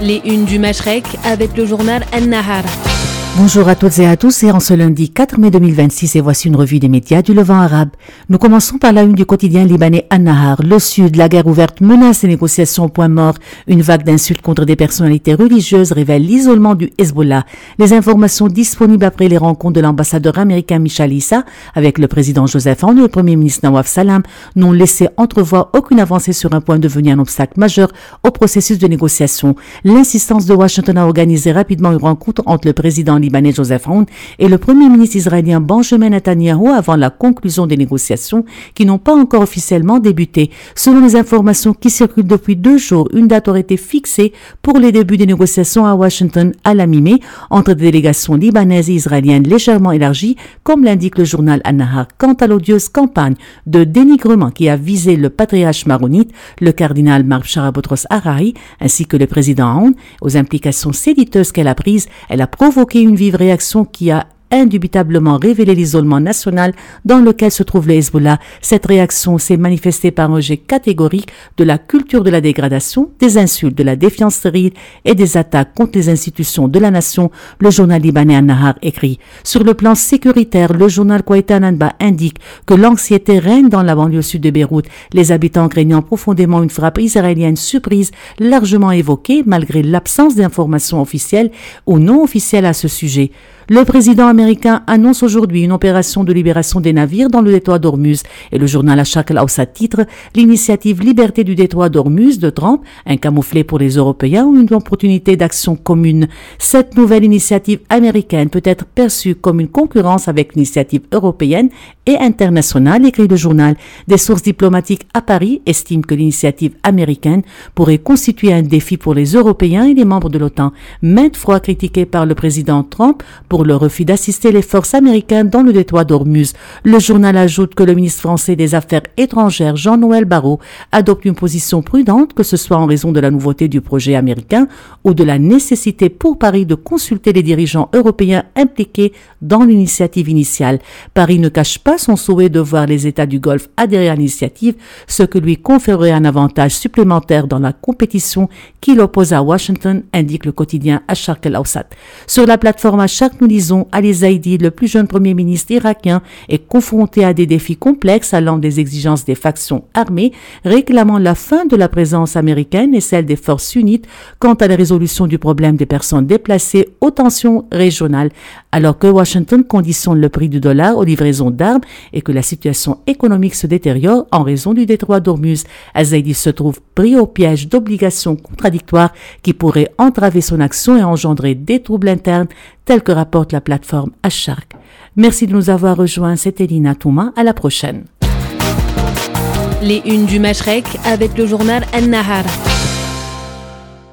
Les unes du Mashrek avec le journal An-Nahar. Bonjour à toutes et à tous, et en ce lundi 4 mai 2026, et voici une revue des médias du Levant arabe. Nous commençons par la une du quotidien libanais An-Nahar. Le Sud, la guerre ouverte menace les négociations au point mort. Une vague d'insultes contre des personnalités religieuses révèle l'isolement du Hezbollah. Les informations disponibles après les rencontres de l'ambassadeur américain Michal Issa avec le président Joseph Aoun et le premier ministre Nawaf Salam n'ont laissé entrevoir aucune avancée sur un point devenu un obstacle majeur au processus de négociation. L'insistance de Washington à organiser rapidement une rencontre entre le président libanais Joseph Aoun et le premier ministre israélien Benjamin Netanyahu avant la conclusion des négociations qui n'ont pas encore officiellement débuté. Selon les informations qui circulent depuis 2 jours, une date aurait été fixée pour les débuts des négociations à Washington à la mi-mai entre des délégations libanaises et israéliennes légèrement élargies, comme l'indique le journal An-Nahar. Quant à l'odieuse campagne de dénigrement qui a visé le patriarche maronite, le cardinal Marc Charabotros Harari, ainsi que le président Aoun, aux implications séditeuses qu'elle a prises, elle a provoqué une vive réaction qui a indubitablement révélé l'isolement national dans lequel se trouve le Hezbollah. Cette réaction s'est manifestée par un rejet catégorique de la culture de la dégradation, des insultes, de la défiance stérile et des attaques contre les institutions de la nation. Le journal libanais An-Nahar écrit. Sur le plan sécuritaire, le journal Quaïta Nanba indique que l'anxiété règne dans la banlieue sud de Beyrouth, les habitants craignant profondément une frappe israélienne surprise largement évoquée malgré l'absence d'informations officielles ou non officielles à ce sujet. Le président américain annonce aujourd'hui une opération de libération des navires dans le détroit d'Ormuz et le journal Al-Sharq Al-Awsat titre l'initiative Liberté du détroit d'Ormuz de Trump, un camouflet pour les Européens ou une opportunité d'action commune. Cette nouvelle initiative américaine peut être perçue comme une concurrence avec l'initiative européenne et internationale, écrit le journal. Des sources diplomatiques à Paris estiment que l'initiative américaine pourrait constituer un défi pour les Européens et les membres de l'OTAN, maintes fois critiquée par le président Trump pour le refus d'assister les forces américaines dans le détroit d'Ormuz. Le journal ajoute que le ministre français des Affaires étrangères, Jean-Noël Barrot, adopte une position prudente, que ce soit en raison de la nouveauté du projet américain ou de la nécessité pour Paris de consulter les dirigeants européens impliqués dans l'initiative initiale. Paris ne cache pas son souhait de voir les États du Golfe adhérer à l'initiative, ce que lui conférerait un avantage supplémentaire dans la compétition qui l'oppose à Washington, indique le quotidien Al-Sharq Al-Awsat. Sur la plateforme Al-Sharq, nous lisons Ali Zaidi, le plus jeune premier ministre irakien, est confronté à des défis complexes allant des exigences des factions armées, réclamant la fin de la présence américaine et celle des forces sunnites quant à la résolution du problème des personnes déplacées aux tensions régionales, alors que Washington conditionne le prix du dollar aux livraisons d'armes et que la situation économique se détériore en raison du détroit d'Ormuz. Al-Zaidi se trouve pris au piège d'obligations contradictoires qui pourraient entraver son action et engendrer des troubles internes, tel que rapporte la plateforme Al-Sharq. Merci de nous avoir rejoints, c'était Lina Touma, à la prochaine. Les unes du Mashrek avec le journal An-Nahar.